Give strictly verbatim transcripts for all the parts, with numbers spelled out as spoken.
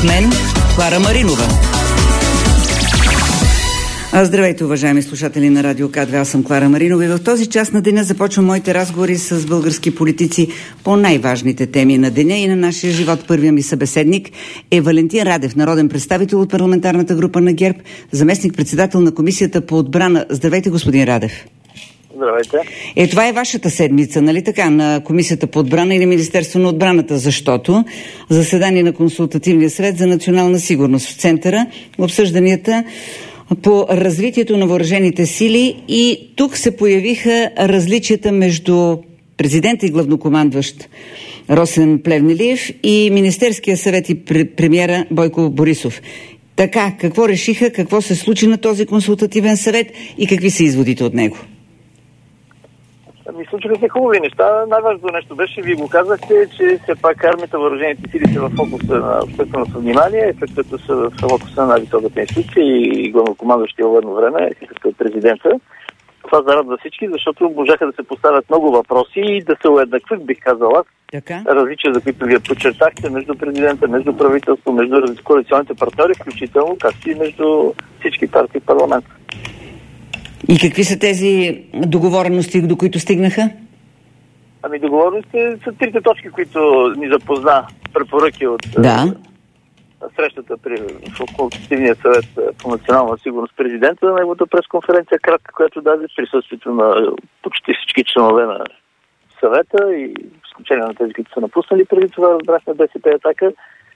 С мен Клара Маринова. Здравейте, уважаеми слушатели на Радио К две, аз съм Клара Маринова и в този час на деня започвам моите разговори с български политици по най-важните теми на деня и на нашия живот. Първия ми събеседник е Валентин Радев, народен представител от парламентарната група на ГЕРБ, заместник-председател на Комисията по отбрана. Здравейте, господин Радев. Здравейте. Е, това е вашата седмица, нали така, на Комисията по отбрана или Министерство на отбраната, защото заседание на Консултативния съвет за национална сигурност в центъра, обсъжданията по развитието на въоръжените сили, и тук се появиха различията между президента и главнокомандващ Росен Плевнелиев и Министерския съвет и премиера Бойко Борисов. Така, какво решиха, какво се случи на този консултативен съвет и какви са изводите от него? Ами, случиха се хубави неща. Най-важното нещо беше, вие го казахте, че все пак армията, въоръжените сили са в фокуса на общественото внимание, след като са в фокуса на най-високата институция и главнокомандващия във едно време, като президента. Това зарадва всички, защото можаха да се поставят много въпроси и да се уеднакват, бих казал аз, различия, за които вие подчертахте, между президента, между правителство, между коалиционните партньори, включително, както и между всички партии в парламента. И какви са тези договорености, до които стигнаха? Ами договорености са трите точки, които ни запозна препоръки от да. срещата при Консултативния съвет по национална сигурност президента на неговата пресконференция, кратка, която даде присъствието на почти всички членове на съвета и изключение на тези, които са напуснали преди това, разбрахме БСП Атака.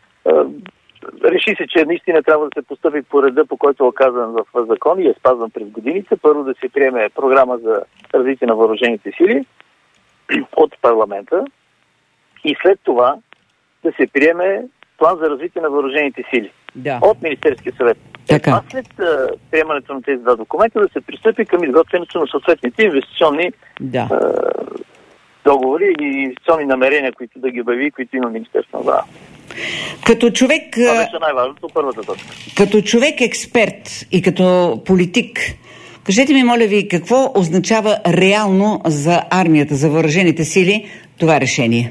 Реши се, че наистина трябва да се постъпи по реда, по който е оказан в закон и е спазван през годините. Първо да се приеме програма за развитие на въоръжените сили от парламента и след това да се приеме план за развитие на въоръжените сили да. от Министерския съвет. Така. А след uh, приемането на тези два документа да се пристъпи към изготвянето на съответните инвестиционни да. uh, договори или инвестиционни намерения, които да ги обяви, които има Министерство на отбрана. Като човек... Това беше най-важното, първата точка. Като човек експерт и като политик, кажете ми, моля ви, какво означава реално за армията, за въоръжените сили това решение?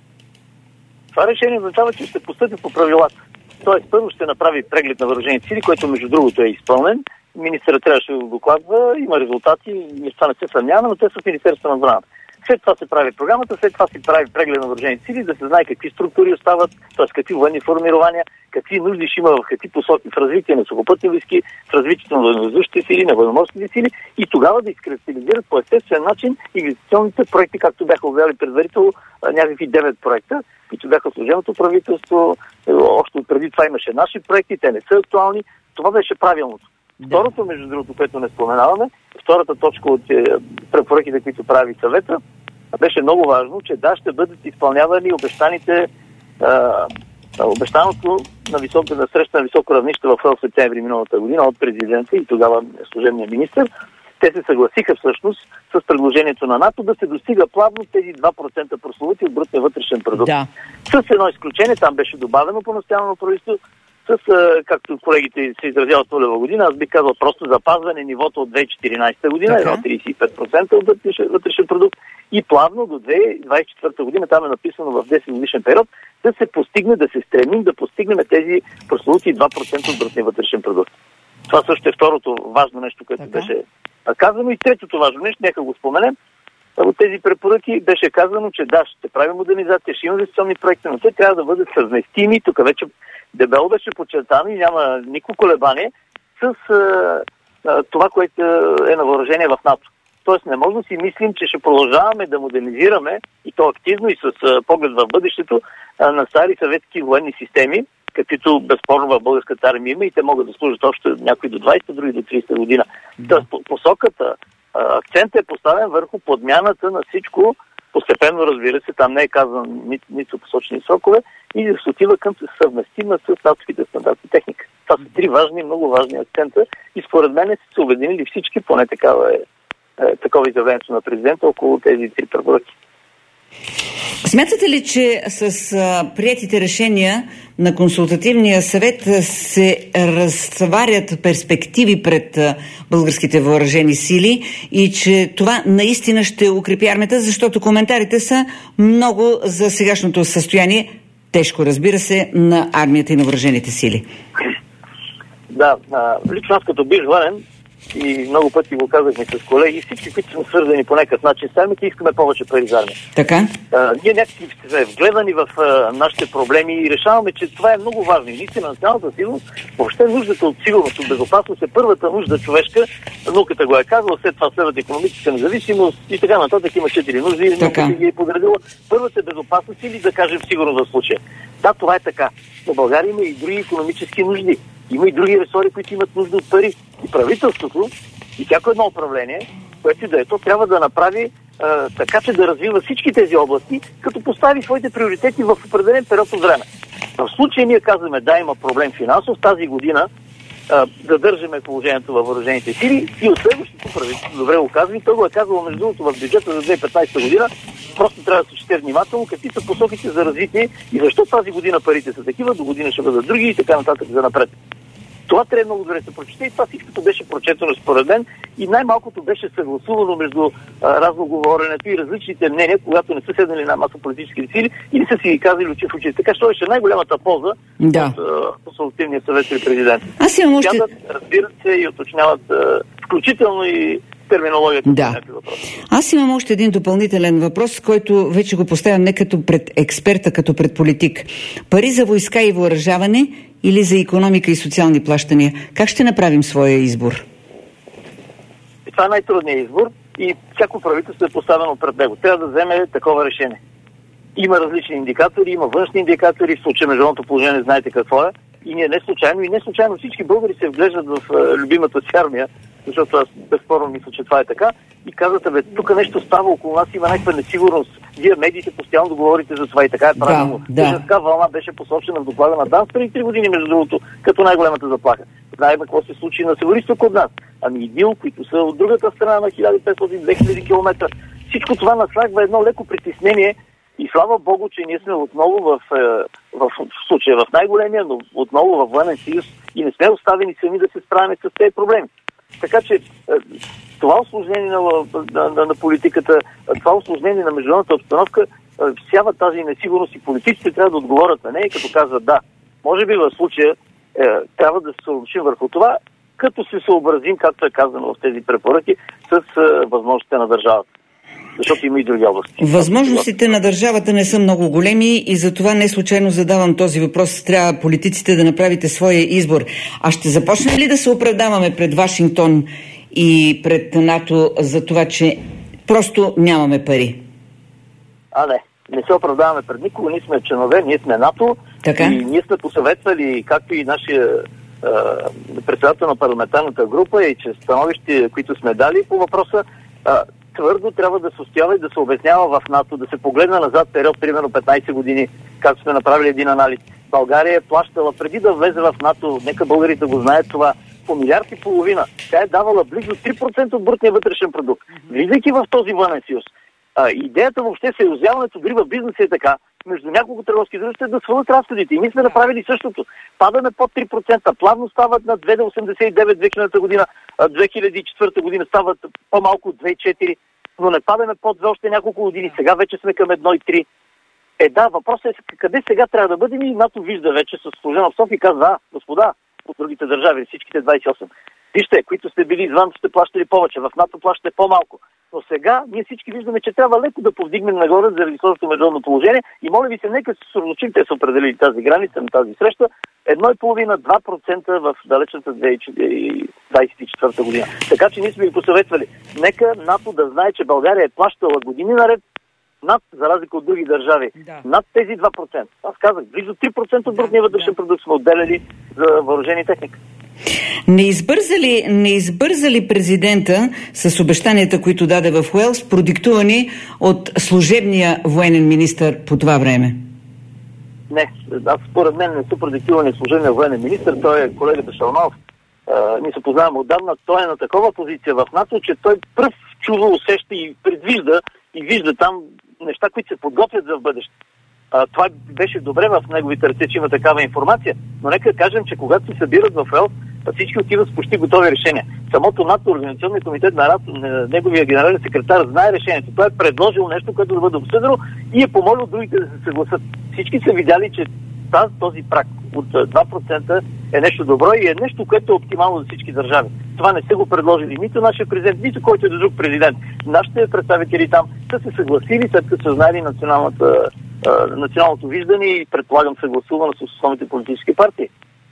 Това решение означава, че ще постъпи по правилата. Тоест, първо ще направи преглед на въоръжените сили, който между другото е изпълнен. Министърът трябваше да го докладва, има резултати, това не се съмнява, но те са в Министерство на отбраната. След това се прави програмата, след това се прави преглед на въоръжените сили, да се знае какви структури остават, т.е. какви военни формирования, какви нужди ще има в какви посоки в развитие на сухопътни войски, в развитието на военновъздушните сили, на военноморските сили и тогава да изкристализират по естествен начин инвестиционните проекти, както бяха обявили предварително някакви девет проекта, които бяха служебното правителство. Още преди това имаше наши проекти, те не са актуални. Това беше правилното. Да. Второто, между другото, което не споменаваме, втората точка от препоръките, които прави съвета, беше много важно, че да, ще бъдат изпълнявани обещаните а, обещаното на, високо, на среща на високо равнище в септември миналата година от президента и тогава служебния министър. Те се съгласиха всъщност с предложението на НАТО да се достига плавно тези два процента прословути от брутния вътрешен продукт. Да. С едно изключение, там беше добавено по настоящето правителство, с, както колегите се изразяват нулева година, аз бих казал просто запазване нивото от две хиляди и четиринадесета година, едно тридесет и пет процента от вътрешен продукт и плавно до две хиляди двадесет и четвърта година, там е написано в десет годишен период, да се постигне, да се стремим да постигнем тези прословути два процента от брутния вътрешен продукт. Това също е второто важно нещо, което така беше казано. И третото важно нещо, нека го споменем, от тези препоръки беше казано, че да, ще правим модернизация, ще има инвестиционни проекти, но те трябва да бъдат съвместими. Тук вече дебело беше подчертано и няма никакво колебание с а, а, това, което е на въоръжение в НАТО. Тоест не може да си мислим, че ще продължаваме да модернизираме и то активно и с а, поглед в бъдещето а, на стари съветски военни системи, каквито безспорно в българската армия има и те могат да служат още някои до двадесета, други до тридесета година. Да. Тоест посоката, акцент е поставен върху подмяната на всичко, постепенно, разбира се, там не е казан нито, нито посочени срокове, и да се отива към съвместима с натовските стандарти техника. Това са три важни, много важни акцента и според мен са се обединили всички, поне такава е, е такова изявлението на президента около тези три препоръки. Смятате ли, че с а, приетите решения на Консултативния съвет се разтварят перспективи пред а, българските въоръжени сили и че това наистина ще укрепи армията, защото коментарите са много за сегашното състояние, тежко, разбира се, на армията и на въоръжените сили. Да, лично аз като бивш военен, и много пъти го казахме с колеги, всички, които сме свързани по някакъв начин с армията, искаме повече пари за армия. Така? А, ние някакви сме вгледани в а, нашите проблеми и решаваме, че това е много важно. И наистина националната сигурност, въобще нуждата от сигурност, от безопасност е първата нужда човешка. Науката го е казала, след това следват икономическа независимост и така нататък. Има четири нужди и науката ги е подредила. Първата е безопасност или да кажем сигурност в случая. Да, това е така. Но България има и други икономически нужди. Има и други ресори, които имат нужда от пари. И правителството, и всяко едно управление, което и да е то, трябва да направи а, така, че да развива всички тези области, като постави своите приоритети в определен период от време. В случая ние казваме, да, има проблем финансов, тази година а, задържаме положението във въоръжените сили и от следващото правителство, добре го казва, и то го е казало между другото в бюджета за две хиляди и петнадесета година, просто трябва да се чете внимателно какви са посоките за развитие и защо тази година парите са такива, до година ще бъдат други и така нататък за напред. Това трябва много добре да се прочете и това всичкото беше прочетено според мен и най-малкото беше съгласувано между а, разноговоренето и различните мнения, когато не са седнали на маса политически сили и не са си ги казали очи в очи. Така че това беше най-голямата полза да. от консултативния съвет при президента. Аз имам още... Сядат, разбират се и уточняват а, включително и терминологията. Да. Аз имам още един допълнителен въпрос, който вече го поставям не като пред експерта, като пред политик. Пари за войска и въоръжаване или за икономика и социални плащания? Как ще направим своя избор? И това е най-трудният избор и всяко правителство е поставено пред него. Трябва да вземе такова решение. Има различни индикатори, има външни индикатори, в случая международното положение знаете какво е. И ние не случайно, и не случайно всички българи се вглеждат в е, любимата си армия, защото аз безспорно мисля, че това е така. И казвате, бе, тук нещо става около нас, има някаква несигурност. Вие медиите постоянно говорите за това и така е правилно. Да, да. Бежанска вълна беше посочена в доклада на ДАНС преди три години, между другото, като най-голямата заплаха. Знаем какво се случи на североизток от нас. Ами ИДИЛ, които са от другата страна на хиляда и петстотин до две хиляди километра. Всичко това наслагва едно леко притеснение. И слава Богу, че ние сме отново в, в, в случая в най-големия, но отново във военен съюз и не сме оставени сами да се справим с тези проблеми. Така че това усложнение на, на, на, на политиката, това усложнение на международната обстановка всява тази несигурност и политиците трябва да отговорят на нея, като казват да. Може би в случая е, трябва да се съобщим върху това, като се съобразим, както е казано в тези препоръки, с е, възможностите на държавата. Защото има и други области. Възможностите на държавата не са много големи и затова не случайно задавам този въпрос. Трябва политиците да направите своя избор. А ще започнем ли да се оправдаваме пред Вашингтон и пред НАТО за това, че просто нямаме пари? А, не. Не се оправдаваме пред никого. Ние сме членове, ние сме НАТО. Така? И ние сме посъветвали, както и нашия председател на парламентарната група и че становища, които сме дали по въпроса, а, твърдо трябва да се устоява и да се обяснява в НАТО, да се погледне назад период, примерно петнадесет години, както сме направили един анализ. България е плащала преди да влезе в НАТО, нека българите го знаят това, по милиард и половина. Тя е давала близо три процента от брутния вътрешен продукт. Влизайки в този военен съюз. А, идеята въобще съюзяването дори в бизнеса е така, между няколко търговски дружества е да свалят разходите. И ние сме направили същото. Падаме под три процента. Плавно стават на две цяло осемдесет и девет две хилядната година, две хиляди и четвърта година стават по-малко от две цяло четири, но не падаме под две още няколко години. Сега вече сме към едно цяло три. Е, да, въпросът е къде сега трябва да бъдем и НАТО вижда вече с служена обстановка и казва, а, господа, от другите държави, всичките двадесет и осем. Вижте, които сте били извън, сте плащали повече, в НАТО плащате по-малко. Но сега ние всички виждаме, че трябва леко да повдигнем нагоре заради сложното международно положение и моля ви се, нека се съсредоточим, те са определили тази граница на тази среща, едно цяло и пет до два процента в далечната две хиляди двадесет и четвърта година. Така че ние сме ги посъветвали. Нека НАТО да знае, че България е плащала години наред над, за разлика от други държави, да. Над тези два процента. Аз казах, близо три процента от брутния вътрешен продукт сме отделяли за въоръжени техника. Не избърза ли, не избърза ли президента с обещанията, които даде в Уелс, продиктувани от служебния военен министър по това време? Не, аз според мен не са продиктувани служебния военен министър, той е колегата Шалманов. Ние се познаваме отдавна, той е на такова позиция в НАТО, че той пръв чува, усеща и предвижда и вижда там неща, които се подготвят за бъдеще. А, това беше добре в неговите ръце, че има такава информация, но нека кажем, че когато се събират в Уелс, всички отиват с почти готови решения. Самото НАТО, Организационния комитет на НАТО, неговия генерален секретар знае решението. Той е предложил нещо, което да бъде обсъдено и е помолил другите да се съгласат. Всички са видяли, че тази, този прак от два процента е нещо добро и е нещо, което е оптимално за всички държави. Това не са го предложили нито нашия президент, нито който е друг президент. Нашите представители там са се съгласили, след като са знали националната, националното виждане и предполагам съгласувано с основните политически партии.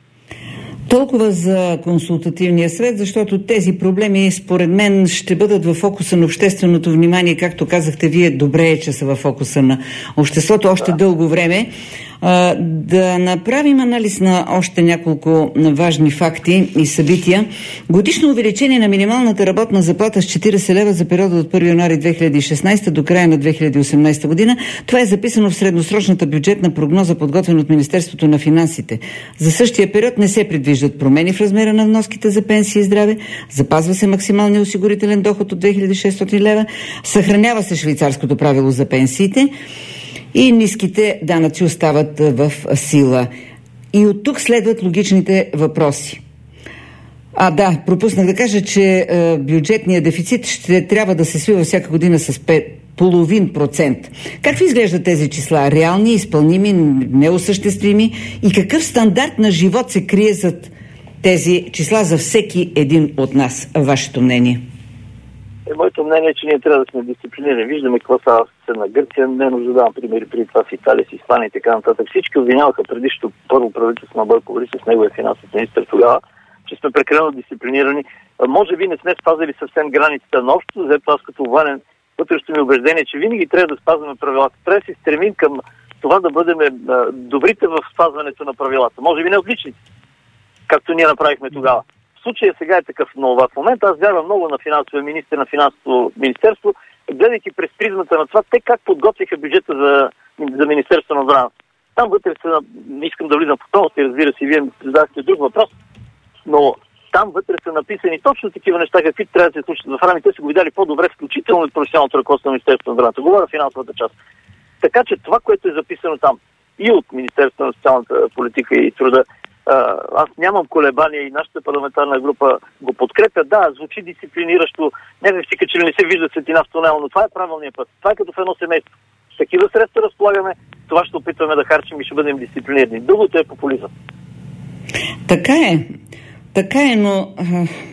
Толкова за консултативния съвет, защото тези проблеми според мен ще бъдат в фокуса на общественото внимание. Както казахте вие, добре е, че са в фокуса на обществото още да. дълго време. А, да направим анализ на още няколко важни факти и събития. Годишно увеличение на минималната работна заплата с четирийсет лева за периода от първи януари две хиляди и шестнадесета до края на две хиляди и осемнадесета година. Това е записано в средносрочната бюджетна прогноза, подготвена от Министерството на финансите. За същия период не се предвиждат промени в размера на вноските за пенсии и здраве, запазва се максималния осигурителен доход от две хиляди и шестстотин лева, съхранява се швейцарското правило за пенсиите и ниските данъци остават в сила. И от тук следват логичните въпроси. А, да, пропуснах да кажа, че е, бюджетният дефицит ще трябва да се свива всяка година с половин процент. Как ви изглеждат тези числа? Реални, изпълними, неосъществими? И какъв стандарт на живот се крие зад тези числа за всеки един от нас? Вашето мнение? Е, моето мнение е, че ние трябва да сме дисциплинирани. Виждаме какво става на Гърция. Не нужда давам примери преди това с Италия, с Испания и така нататък. Всички обвиняваха предишното първо правителство на Бойко Борисов, с неговия финансов министър тогава, че сме прекалено дисциплинирани. Може би не сме спазили съвсем границата на общото, зато аз като военен вътрешно ми убеждение, че винаги трябва да спазваме правилата. Трябва да се стремим към това да бъдем добрите в спазването на правилата. Може би не отличните, както ние направихме тогава. В случая сега е такъв, но в момента аз вярвам много на финансовия министър, на финансовото министерство, гледайки през призмата на това, те как подготвиха бюджета за, за Министерство на отбраната. Там вътре се, не искам да влизам в подробности, разбира се, вие ми задахте друг въпрос, но там вътре са написани точно такива неща, какви трябва да се случат в рами. Те са го видяли по-добре, включително от професионалното ръководство на Министерството на отбраната. Говоря финансовата част. Така че това, което е записано там и от Министерството на социалната политика и труда, аз нямам колебания и нашата парламентарна група го подкрепя. Да, звучи дисциплиниращо, някак си че не се вижда светлина в тунел, но това е правилният път. Това е като в едно семейство. С такива средства разполагаме, това ще опитваме да харчим и ще бъдем дисциплинирани. Другото е популизъм. Така е. Така е, но а,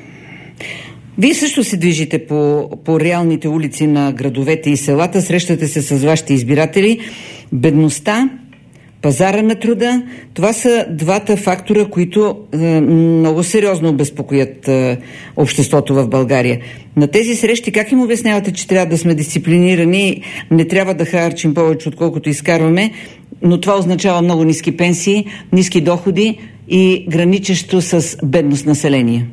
вие също се движите по, по реалните улици на градовете и селата, срещате се с вашите избиратели. Бедността, пазара на труда, това са двата фактора, които е, много сериозно обезпокоят е, обществото в България. На тези срещи как им обяснявате, че трябва да сме дисциплинирани, не трябва да харчим повече, отколкото изкарваме, но това означава много ниски пенсии, ниски доходи и граничещо с бедност население?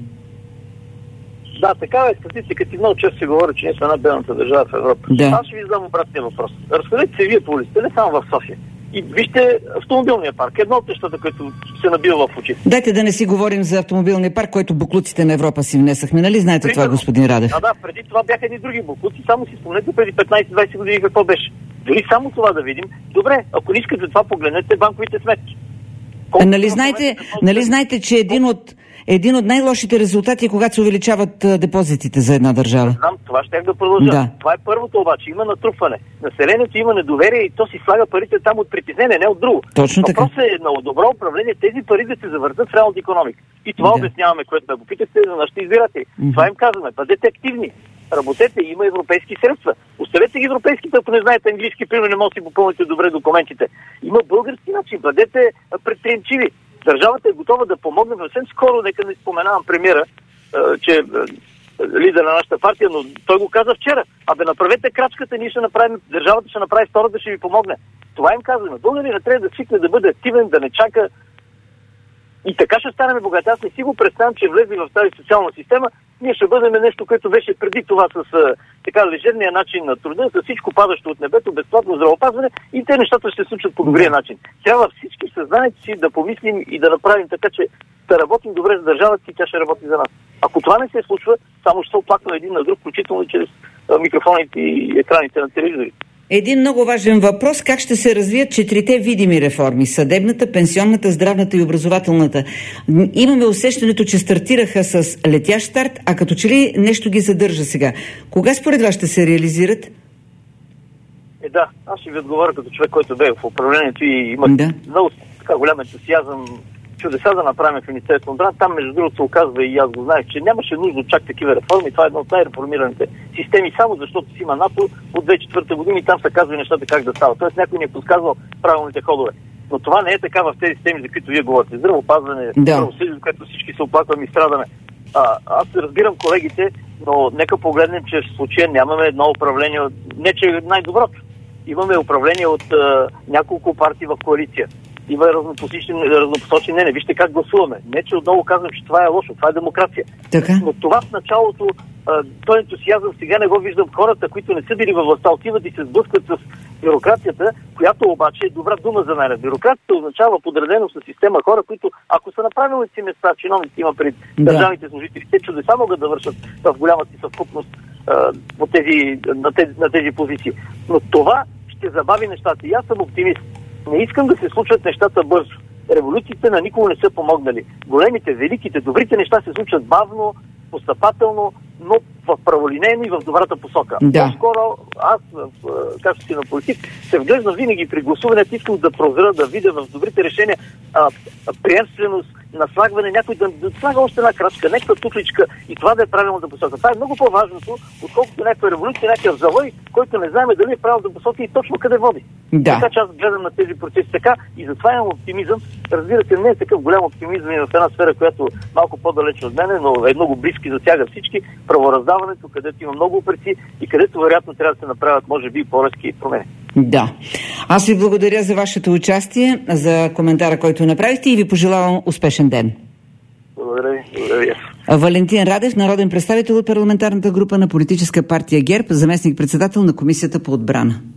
Да, такава е статистиката и много често се говори, че ние сме една бедната държава в Европа. Да. Аз ще ви задам обратния въпрос. Разходете се вие по улиците, не само в София. И вижте автомобилния парк. Едно от нещата, което се набива в очите. Дайте да не си говорим за автомобилния парк, който буклуците на Европа си внесахме. Нали знаете преди това, господин Радев? А, да, преди това бяха едни други буклуци. Само си спомнете преди петнайсет-двайсет години какво беше. Дори само това да видим. Добре, ако не искате това, погледнете банковите сметки. А, нали, знаете, нали знаете, че един от Един от най-лошите резултати е когато се увеличават а, депозитите за една държава. Знам, това ще да продължа. Да. Това е първото обаче. Има натрупване. Населението има недоверие и то си слага парите там от притеснение, не от друго. Точно така. Въпросът е на добро управление тези пари да се завъртат в реалната икономика. И това да. обясняваме, което да го питате за нашите избиратели. Mm-hmm. Това им казваме. Бъдете активни. Работете, има европейски средства. Оставете ги европейските, ако не знаете английски, пример, не може да си попълните добре документите. Има български начин. Бъдете предприемчиви. Държавата е готова да помогне съвсем скоро, нека не споменавам премиера, че е лидер на нашата партия, но той го каза вчера. Абе, направете крачката, ние ще направим, държавата ще направи втората, ще ви помогне. Това им казваме. Българина трябва да свикне да бъде активен, да не чака. И така ще станем богати. Аз не си го представям, че влезли в тази социална система, ние ще бъдем нещо, което беше преди това с така лежерния начин на труда, с всичко падащо от небето, безплатно здравеопазване и те нещата ще се случат по добрия начин. Трябва всички в съзнанието си да помислим и да направим така, че да работим добре за държавата и тя ще работи за нас. Ако това не се случва, само ще се оплакваме един на друг, включително чрез микрофоните и екраните на телевизорите. Един много важен въпрос. Как ще се развият четирите видими реформи? Съдебната, пенсионната, здравната и образователната. Имаме усещането, че стартираха с летящ старт, а като че ли нещо ги задържа сега. Кога според вас ще се реализират? Е, да. Аз ще ви отговоря като човек, който бе в управлението и има да. много така голям ентусиазъм, чудеса да направим в Министерството на отбраната. Там, между другото, се оказва и аз го знаех, че нямаше нужда от чак такива реформи. Това е една от най-реформираните системи, само защото си има НАТО от две хиляди и четвърта година и там са казвали нещата как да стават. Тоест някой ни е подсказвал правилните ходове. Но това не е така в тези системи, за които вие говорите. Здравеопазване, да. правосъдие, за което всички се оплакваме и страдаме. А, аз разбирам колегите, но нека погледнем, че в случая нямаме едно управление, не че е най-доброто. Имаме управление от а, няколко партии в коалиция. Има разнопосочни мнения. Вижте как гласуваме. Не, че отново казвам, че това е лошо. Това е демокрация. Така? Но това в началото, този ентусиазъм сега не го виждам. Хората, които не са били във властта, отиват и се сблъскват с бюрокрацията, която обаче е добра дума за мен. Бюрокрацията означава подредено с система хора, които, ако са направили си места, чиновници има пред да. държавните служители, те чудеса могат да вършат в голямата си съвкупност на тези, на, тези, на тези позиции. Но това ще забави нещата. И аз съм оптимист. Не искам да се случват нещата бързо. Революциите на никога не са помогнали. Големите, великите, добрите неща се случват бавно, постъпателно, но в праволинейно и в добрата посока. Да. По-скоро аз, както си на политик, се вглеждам винаги при гласуването, искам да прозра, да видя в добрите решения а, приемственост, наслагване, някой да, да слага още една крачка, някаква туфличка и това да е правилната посока. Това е много по-важното, отколкото някаква революция, някакъв завой, който не знаем дали е правилната посока и точно къде води. Да. Така че аз гледам на тези процеси така и затова имам оптимизъм. Разбира се, не е такъв голям оптимизъм и в една сфера, която малко по-далече от мене, но е много близки, засяга всички. Правораздаването, където има много упреци и където вероятно трябва да се направят, може би, по-резки промени. Да. Аз ви благодаря за вашето участие, за коментара, който направихте и ви пожелавам успешен ден. Благодаря ви. Благодаря ви. Валентин Радев, народен представител от парламентарната група на политическа партия ГЕРБ, заместник-председател на Комисията по отбрана.